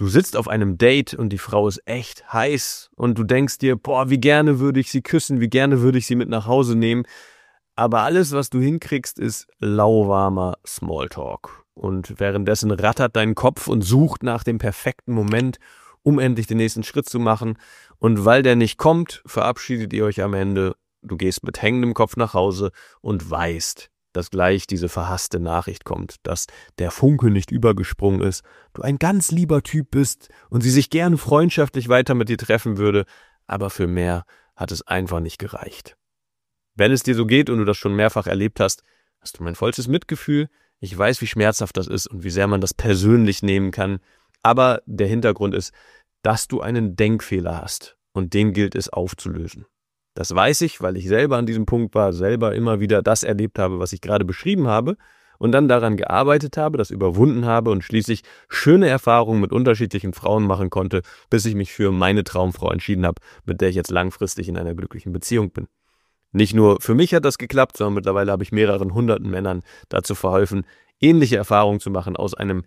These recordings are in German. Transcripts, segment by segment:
Du sitzt auf einem Date und die Frau ist echt heiß und du denkst dir, boah, wie gerne würde ich sie küssen, wie gerne würde ich sie mit nach Hause nehmen. Aber alles, was du hinkriegst, ist lauwarmer Smalltalk. Und währenddessen rattert dein Kopf und sucht nach dem perfekten Moment, um endlich den nächsten Schritt zu machen. Und weil der nicht kommt, verabschiedet ihr euch am Ende. Du gehst mit hängendem Kopf nach Hause und weißt, dass gleich diese verhasste Nachricht kommt, dass der Funke nicht übergesprungen ist, du ein ganz lieber Typ bist und sie sich gerne freundschaftlich weiter mit dir treffen würde, aber für mehr hat es einfach nicht gereicht. Wenn es dir so geht und du das schon mehrfach erlebt hast, hast du mein vollstes Mitgefühl. Ich weiß, wie schmerzhaft das ist und wie sehr man das persönlich nehmen kann, aber der Hintergrund ist, dass du einen Denkfehler hast und den gilt es aufzulösen. Das weiß ich, weil ich selber an diesem Punkt war, selber immer wieder das erlebt habe, was ich gerade beschrieben habe und dann daran gearbeitet habe, das überwunden habe und schließlich schöne Erfahrungen mit unterschiedlichen Frauen machen konnte, bis ich mich für meine Traumfrau entschieden habe, mit der ich jetzt langfristig in einer glücklichen Beziehung bin. Nicht nur für mich hat das geklappt, sondern mittlerweile habe ich mehreren hunderten Männern dazu verholfen, ähnliche Erfahrungen zu machen, aus einem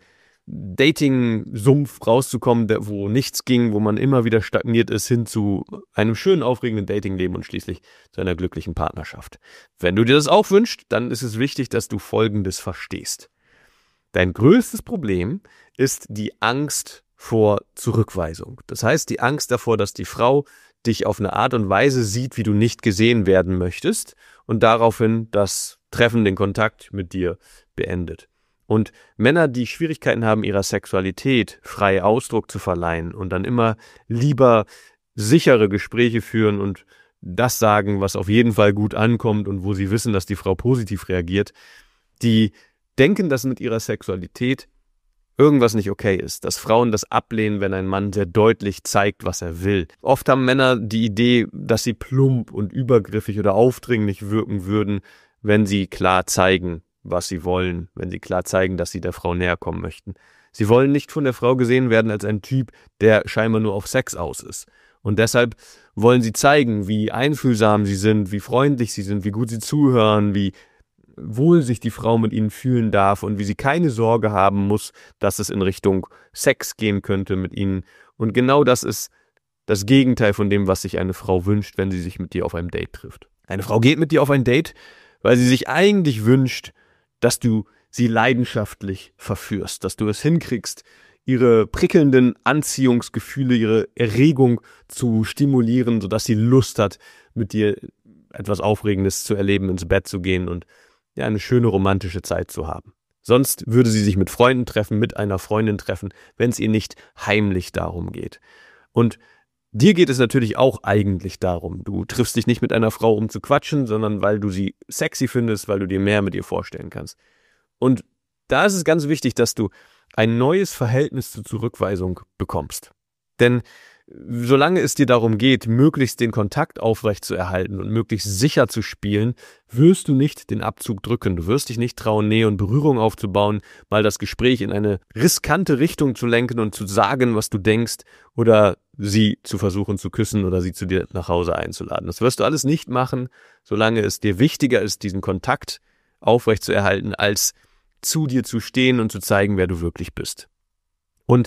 Dating-Sumpf rauszukommen, wo nichts ging, wo man immer wieder stagniert ist, hin zu einem schönen, aufregenden Datingleben und schließlich zu einer glücklichen Partnerschaft. Wenn du dir das auch wünschst, dann ist es wichtig, dass du Folgendes verstehst. Dein größtes Problem ist die Angst vor Zurückweisung. Das heißt, die Angst davor, dass die Frau dich auf eine Art und Weise sieht, wie du nicht gesehen werden möchtest und daraufhin das Treffen, den Kontakt mit dir beendet. Und Männer, die Schwierigkeiten haben, ihrer Sexualität frei Ausdruck zu verleihen und dann immer lieber sichere Gespräche führen und das sagen, was auf jeden Fall gut ankommt und wo sie wissen, dass die Frau positiv reagiert, die denken, dass mit ihrer Sexualität irgendwas nicht okay ist, dass Frauen das ablehnen, wenn ein Mann sehr deutlich zeigt, was er will. Oft haben Männer die Idee, dass sie plump und übergriffig oder aufdringlich wirken würden, wenn sie klar zeigen, was sie wollen, wenn sie klar zeigen, dass sie der Frau näher kommen möchten. Sie wollen nicht von der Frau gesehen werden als ein Typ, der scheinbar nur auf Sex aus ist. Und deshalb wollen sie zeigen, wie einfühlsam sie sind, wie freundlich sie sind, wie gut sie zuhören, wie wohl sich die Frau mit ihnen fühlen darf und wie sie keine Sorge haben muss, dass es in Richtung Sex gehen könnte mit ihnen. Und genau das ist das Gegenteil von dem, was sich eine Frau wünscht, wenn sie sich mit dir auf einem Date trifft. Eine Frau geht mit dir auf ein Date, weil sie sich eigentlich wünscht, dass du sie leidenschaftlich verführst, dass du es hinkriegst, ihre prickelnden Anziehungsgefühle, ihre Erregung zu stimulieren, sodass sie Lust hat, mit dir etwas Aufregendes zu erleben, ins Bett zu gehen und ja, eine schöne romantische Zeit zu haben. Sonst würde sie sich mit Freunden treffen, mit einer Freundin treffen, wenn es ihr nicht heimlich darum geht. Und dir geht es natürlich auch eigentlich darum. Du triffst dich nicht mit einer Frau, um zu quatschen, sondern weil du sie sexy findest, weil du dir mehr mit ihr vorstellen kannst. Und da ist es ganz wichtig, dass du ein neues Verhältnis zur Zurückweisung bekommst. Denn solange es dir darum geht, möglichst den Kontakt aufrechtzuerhalten und möglichst sicher zu spielen, wirst du nicht den Abzug drücken. Du wirst dich nicht trauen, Nähe und Berührung aufzubauen, mal das Gespräch in eine riskante Richtung zu lenken und zu sagen, was du denkst, oder sie zu versuchen zu küssen oder sie zu dir nach Hause einzuladen. Das wirst du alles nicht machen, solange es dir wichtiger ist, diesen Kontakt aufrechtzuerhalten, als zu dir zu stehen und zu zeigen, wer du wirklich bist. Und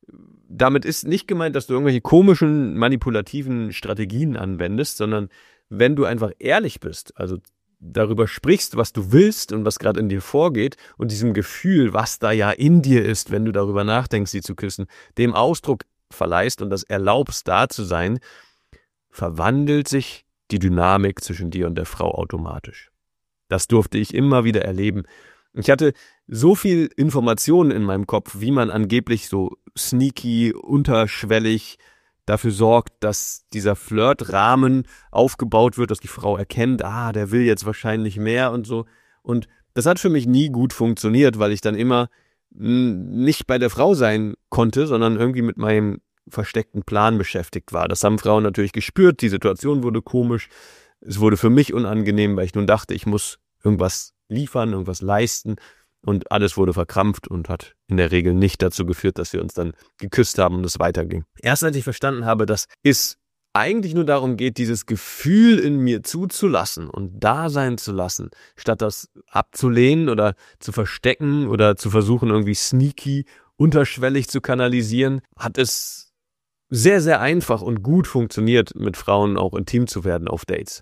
damit ist nicht gemeint, dass du irgendwelche komischen, manipulativen Strategien anwendest, sondern wenn du einfach ehrlich bist, also darüber sprichst, was du willst und was gerade in dir vorgeht und diesem Gefühl, was da ja in dir ist, wenn du darüber nachdenkst, sie zu küssen, dem Ausdruck verleihst und das erlaubst, da zu sein, verwandelt sich die Dynamik zwischen dir und der Frau automatisch. Das durfte ich immer wieder erleben. Ich hatte so viel Informationen in meinem Kopf, wie man angeblich so sneaky, unterschwellig dafür sorgt, dass dieser Flirtrahmen aufgebaut wird, dass die Frau erkennt, der will jetzt wahrscheinlich mehr und so. Und das hat für mich nie gut funktioniert, weil ich dann immer nicht bei der Frau sein konnte, sondern irgendwie mit meinem versteckten Plan beschäftigt war. Das haben Frauen natürlich gespürt, die Situation wurde komisch, es wurde für mich unangenehm, weil ich nun dachte, ich muss irgendwas liefern, irgendwas leisten und alles wurde verkrampft und hat in der Regel nicht dazu geführt, dass wir uns dann geküsst haben und es weiterging. Erst als ich verstanden habe, dass es eigentlich nur darum geht, dieses Gefühl in mir zuzulassen und da sein zu lassen, statt das abzulehnen oder zu verstecken oder zu versuchen, irgendwie sneaky unterschwellig zu kanalisieren, hat es sehr, sehr einfach und gut funktioniert, mit Frauen auch intim zu werden auf Dates.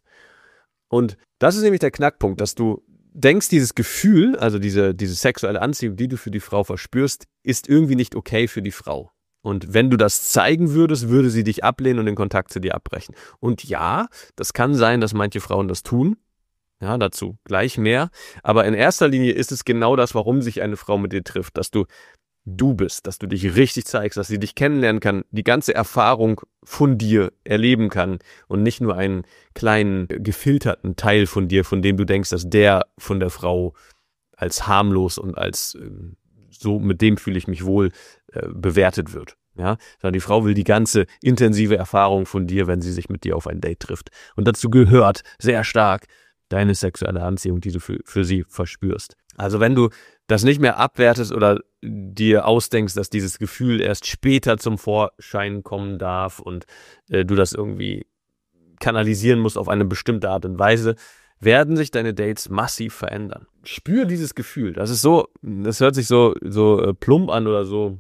Und das ist nämlich der Knackpunkt, dass du denkst, dieses Gefühl, also diese sexuelle Anziehung, die du für die Frau verspürst, ist irgendwie nicht okay für die Frau. Und wenn du das zeigen würdest, würde sie dich ablehnen und den Kontakt zu dir abbrechen. Und ja, das kann sein, dass manche Frauen das tun. Ja, dazu gleich mehr. Aber in erster Linie ist es genau das, warum sich eine Frau mit dir trifft, dass du bist, dass du dich richtig zeigst, dass sie dich kennenlernen kann, die ganze Erfahrung von dir erleben kann und nicht nur einen kleinen gefilterten Teil von dir, von dem du denkst, dass der von der Frau als harmlos und als so, mit dem fühle ich mich wohl, bewertet wird. Ja, sondern die Frau will die ganze intensive Erfahrung von dir, wenn sie sich mit dir auf ein Date trifft. Und dazu gehört sehr stark deine sexuelle Anziehung, die du für sie verspürst. Also wenn du das nicht mehr abwertest oder dir ausdenkst, dass dieses Gefühl erst später zum Vorschein kommen darf und du das irgendwie kanalisieren musst auf eine bestimmte Art und Weise, werden sich deine Dates massiv verändern. Spür dieses Gefühl. Das hört sich so plump an oder so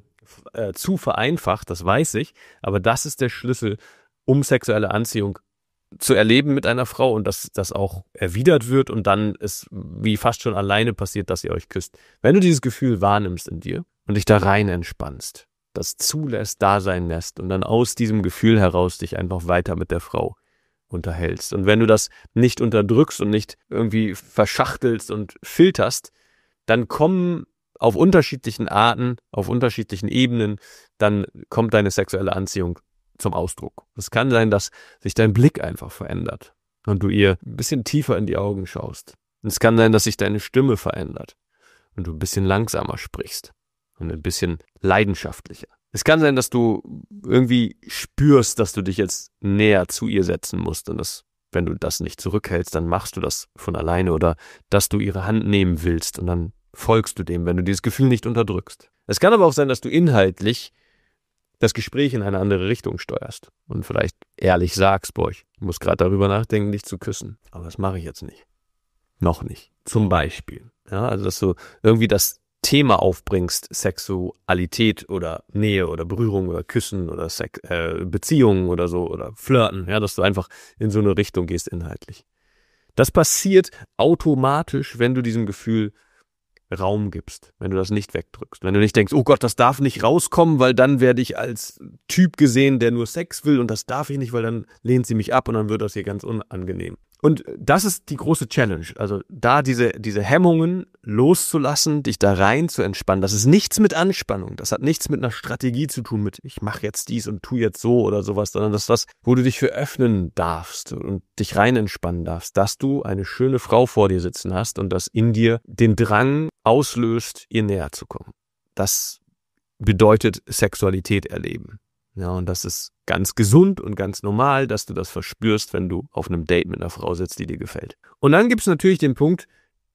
zu vereinfacht, das weiß ich, aber das ist der Schlüssel, um sexuelle Anziehung zu erleben mit einer Frau und dass das auch erwidert wird und dann es wie fast schon alleine passiert, dass ihr euch küsst. Wenn du dieses Gefühl wahrnimmst in dir und dich da rein entspannst, das zulässt, da sein lässt und dann aus diesem Gefühl heraus dich einfach weiter mit der Frau unterhältst. Und wenn du das nicht unterdrückst und nicht irgendwie verschachtelst und filterst, dann kommen auf unterschiedlichen Arten, auf unterschiedlichen Ebenen, dann kommt deine sexuelle Anziehung zum Ausdruck. Es kann sein, dass sich dein Blick einfach verändert und du ihr ein bisschen tiefer in die Augen schaust. Und es kann sein, dass sich deine Stimme verändert und du ein bisschen langsamer sprichst und ein bisschen leidenschaftlicher. Es kann sein, dass du irgendwie spürst, dass du dich jetzt näher zu ihr setzen musst und dass, wenn du das nicht zurückhältst, dann machst du das von alleine oder dass du ihre Hand nehmen willst und dann folgst du dem, wenn du dieses Gefühl nicht unterdrückst. Es kann aber auch sein, dass du inhaltlich das Gespräch in eine andere Richtung steuerst und vielleicht ehrlich sagst, boah, ich muss gerade darüber nachdenken, dich zu küssen. Aber das mache ich jetzt nicht. Noch nicht. Zum Beispiel. Ja, also dass du irgendwie das Thema aufbringst, Sexualität oder Nähe oder Berührung oder Küssen oder Beziehungen oder so oder Flirten, ja, dass du einfach in so eine Richtung gehst inhaltlich. Das passiert automatisch, wenn du diesem Gefühl Raum gibst, wenn du das nicht wegdrückst. Wenn du nicht denkst, oh Gott, das darf nicht rauskommen, weil dann werde ich als Typ gesehen, der nur Sex will und das darf ich nicht, weil dann lehnt sie mich ab und dann wird das hier ganz unangenehm. Und das ist die große Challenge, also da diese Hemmungen loszulassen, dich da rein zu entspannen. Das ist nichts mit Anspannung, das hat nichts mit einer Strategie zu tun, mit ich mache jetzt dies und tu jetzt so oder sowas, sondern das ist was, wo du dich für öffnen darfst und dich rein entspannen darfst, dass du eine schöne Frau vor dir sitzen hast und das in dir den Drang auslöst, ihr näher zu kommen. Das bedeutet Sexualität erleben. Ja, und das ist ganz gesund und ganz normal, dass du das verspürst, wenn du auf einem Date mit einer Frau sitzt, die dir gefällt. Und dann gibt es natürlich den Punkt,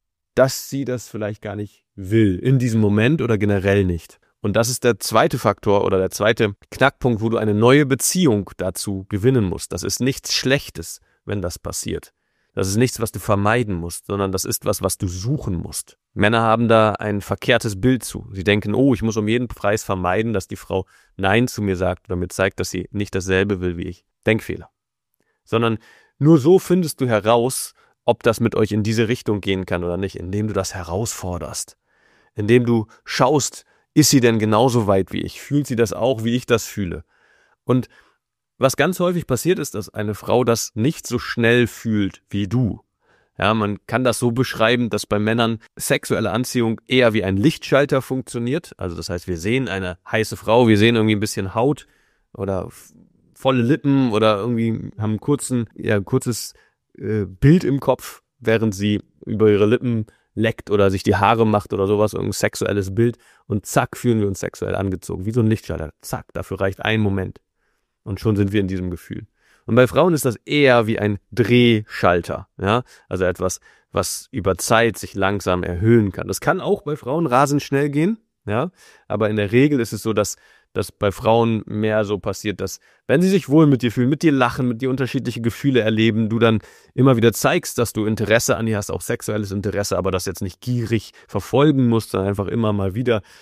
dass sie das vielleicht gar nicht will, in diesem Moment oder generell nicht. Und das ist der zweite Faktor oder der zweite Knackpunkt, wo du eine neue Beziehung dazu gewinnen musst. Das ist nichts Schlechtes, wenn das passiert. Das ist nichts, was du vermeiden musst, sondern das ist was du suchen musst. Männer haben da ein verkehrtes Bild zu. Sie denken, oh, ich muss um jeden Preis vermeiden, dass die Frau Nein zu mir sagt oder mir zeigt, dass sie nicht dasselbe will wie ich. Denkfehler. Sondern nur so findest du heraus, ob das mit euch in diese Richtung gehen kann oder nicht, indem du das herausforderst. Indem du schaust, ist sie denn genauso weit wie ich? Fühlt sie das auch, wie ich das fühle? Und was ganz häufig passiert ist, dass eine Frau das nicht so schnell fühlt wie du. Ja, man kann das so beschreiben, dass bei Männern sexuelle Anziehung eher wie ein Lichtschalter funktioniert. Also das heißt, wir sehen eine heiße Frau, wir sehen irgendwie ein bisschen Haut oder volle Lippen oder irgendwie haben ein kurzes Bild im Kopf, während sie über ihre Lippen leckt oder sich die Haare macht oder sowas, irgendein sexuelles Bild und zack, fühlen wir uns sexuell angezogen. Wie so ein Lichtschalter. Zack, dafür reicht ein Moment. Und schon sind wir in diesem Gefühl. Und bei Frauen ist das eher wie ein Drehschalter, ja, also etwas, was über Zeit sich langsam erhöhen kann. Das kann auch bei Frauen rasend schnell gehen, ja, aber in der Regel ist es so, dass bei Frauen mehr so passiert, dass wenn sie sich wohl mit dir fühlen, mit dir lachen, mit dir unterschiedliche Gefühle erleben, du dann immer wieder zeigst, dass du Interesse an ihr hast, auch sexuelles Interesse, aber das jetzt nicht gierig verfolgen musst, sondern einfach immer mal wieder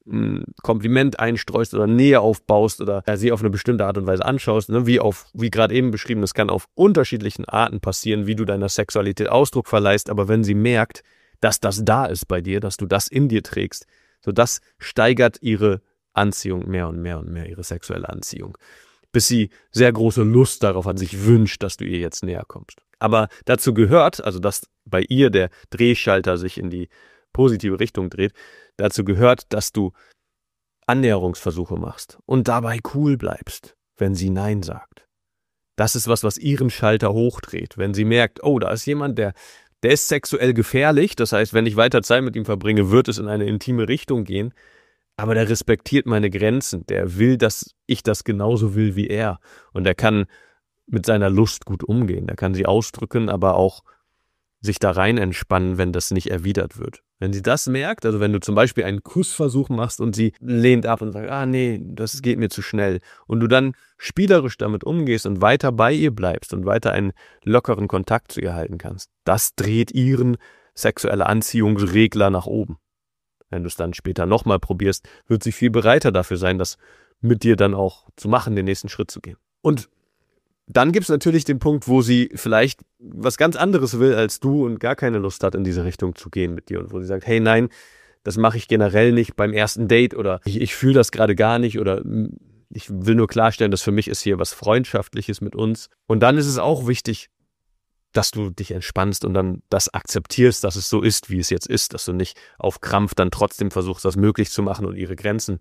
ein Kompliment einstreust oder Nähe aufbaust oder sie auf eine bestimmte Art und Weise anschaust, ne? Wie gerade eben beschrieben, das kann auf unterschiedlichen Arten passieren, wie du deiner Sexualität Ausdruck verleihst, aber wenn sie merkt, dass das da ist bei dir, dass du das in dir trägst, so das steigert ihre Anziehung mehr und mehr und mehr, ihre sexuelle Anziehung, bis sie sehr große Lust darauf hat, sich wünscht, dass du ihr jetzt näher kommst. Aber dazu gehört, also dass bei ihr der Drehschalter sich in die positive Richtung dreht, dazu gehört, dass du Annäherungsversuche machst und dabei cool bleibst, wenn sie Nein sagt. Das ist was ihren Schalter hochdreht, wenn sie merkt, oh, da ist jemand, der ist sexuell gefährlich, das heißt, wenn ich weiter Zeit mit ihm verbringe, wird es in eine intime Richtung gehen, aber der respektiert meine Grenzen, der will, dass ich das genauso will wie er und der kann mit seiner Lust gut umgehen, der kann sie ausdrücken, aber auch sich da rein entspannen, wenn das nicht erwidert wird. Wenn sie das merkt, also wenn du zum Beispiel einen Kussversuch machst und sie lehnt ab und sagt, nee, das geht mir zu schnell und du dann spielerisch damit umgehst und weiter bei ihr bleibst und weiter einen lockeren Kontakt zu ihr halten kannst, das dreht ihren sexuelle Anziehungsregler nach oben. Wenn du es dann später nochmal probierst, wird sie viel bereiter dafür sein, das mit dir dann auch zu machen, den nächsten Schritt zu gehen. Und dann gibt es natürlich den Punkt, wo sie vielleicht was ganz anderes will als du und gar keine Lust hat, in diese Richtung zu gehen mit dir und wo sie sagt, hey, nein, das mache ich generell nicht beim ersten Date oder ich fühle das gerade gar nicht oder ich will nur klarstellen, dass für mich ist hier was Freundschaftliches mit uns. Und dann ist es auch wichtig, dass du dich entspannst und dann das akzeptierst, dass es so ist, wie es jetzt ist, dass du nicht auf Krampf dann trotzdem versuchst, das möglich zu machen und ihre Grenzen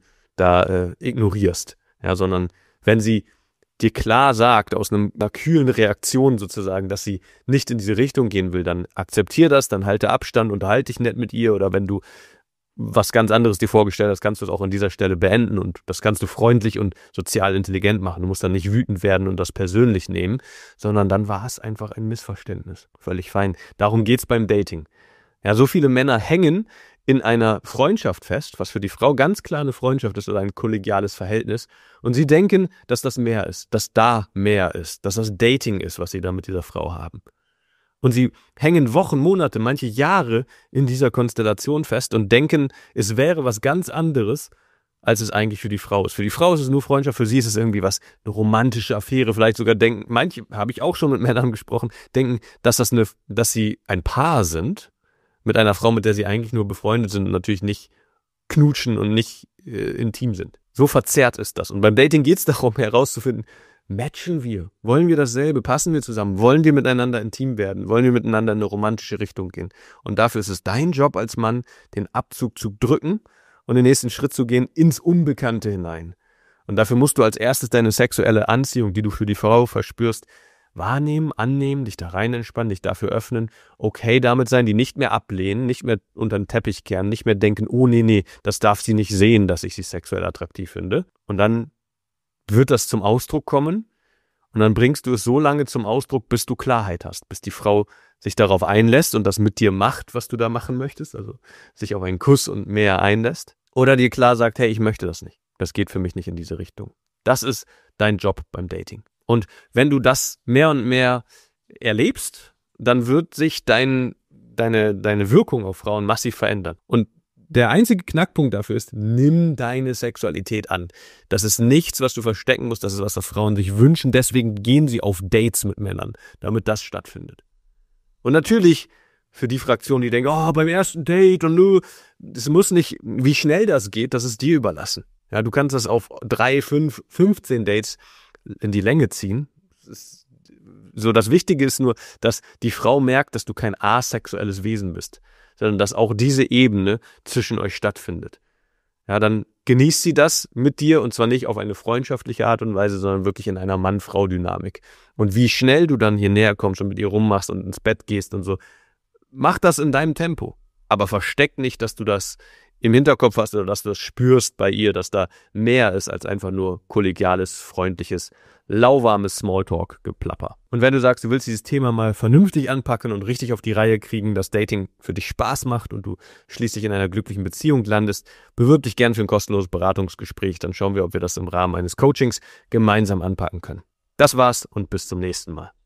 da ignorierst, ja, sondern wenn sie dir klar sagt, aus einer kühlen Reaktion sozusagen, dass sie nicht in diese Richtung gehen will, dann akzeptier das, dann halte Abstand, unterhalte dich nett mit ihr oder wenn du was ganz anderes dir vorgestellt hast, kannst du es auch an dieser Stelle beenden und das kannst du freundlich und sozial intelligent machen. Du musst dann nicht wütend werden und das persönlich nehmen, sondern dann war es einfach ein Missverständnis. Völlig fein. Darum geht's beim Dating. Ja, so viele Männer hängen in einer Freundschaft fest, was für die Frau ganz klar eine Freundschaft ist oder ein kollegiales Verhältnis. Und sie denken, dass das mehr ist, dass da mehr ist, dass das Dating ist, was sie da mit dieser Frau haben. Und sie hängen Wochen, Monate, manche Jahre in dieser Konstellation fest und denken, es wäre was ganz anderes, als es eigentlich für die Frau ist. Für die Frau ist es nur Freundschaft, für sie ist es irgendwie was, eine romantische Affäre. Vielleicht sogar denken, manche, habe ich auch schon mit Männern gesprochen, denken, dass sie ein Paar sind, mit einer Frau, mit der sie eigentlich nur befreundet sind und natürlich nicht knutschen und nicht intim sind. So verzerrt ist das. Und beim Dating geht es darum, herauszufinden, matchen wir? Wollen wir dasselbe? Passen wir zusammen? Wollen wir miteinander intim werden? Wollen wir miteinander in eine romantische Richtung gehen? Und dafür ist es dein Job als Mann, den Abzug zu drücken und den nächsten Schritt zu gehen ins Unbekannte hinein. Und dafür musst du als erstes deine sexuelle Anziehung, die du für die Frau verspürst, wahrnehmen, annehmen, dich da rein entspannen, dich dafür öffnen, okay damit sein, die nicht mehr ablehnen, nicht mehr unter den Teppich kehren, nicht mehr denken, oh nee, das darf sie nicht sehen, dass ich sie sexuell attraktiv finde. Und dann wird das zum Ausdruck kommen und dann bringst du es so lange zum Ausdruck, bis du Klarheit hast, bis die Frau sich darauf einlässt und das mit dir macht, was du da machen möchtest, also sich auf einen Kuss und mehr einlässt oder dir klar sagt, hey, ich möchte das nicht, das geht für mich nicht in diese Richtung. Das ist dein Job beim Dating. Und wenn du das mehr und mehr erlebst, dann wird sich deine Wirkung auf Frauen massiv verändern. Und der einzige Knackpunkt dafür ist, nimm deine Sexualität an. Das ist nichts, was du verstecken musst, das ist, was Frauen sich wünschen. Deswegen gehen sie auf Dates mit Männern, damit das stattfindet. Und natürlich für die Fraktion, die denken, beim ersten Date und nur, es muss nicht, wie schnell das geht, das ist dir überlassen. Ja, du kannst das auf 3, 5, 15 Dates in die Länge ziehen. Das Wichtige ist nur, dass die Frau merkt, dass du kein asexuelles Wesen bist, sondern dass auch diese Ebene zwischen euch stattfindet. Ja, dann genießt sie das mit dir und zwar nicht auf eine freundschaftliche Art und Weise, sondern wirklich in einer Mann-Frau-Dynamik. Und wie schnell du dann hier näher kommst und mit ihr rummachst und ins Bett gehst und so, mach das in deinem Tempo. Aber versteck nicht, dass du das im Hinterkopf hast oder dass du das spürst bei ihr, dass da mehr ist als einfach nur kollegiales, freundliches, lauwarmes Smalltalk-Geplapper. Und wenn du sagst, du willst dieses Thema mal vernünftig anpacken und richtig auf die Reihe kriegen, dass Dating für dich Spaß macht und du schließlich in einer glücklichen Beziehung landest, bewirb dich gern für ein kostenloses Beratungsgespräch, dann schauen wir, ob wir das im Rahmen eines Coachings gemeinsam anpacken können. Das war's und bis zum nächsten Mal.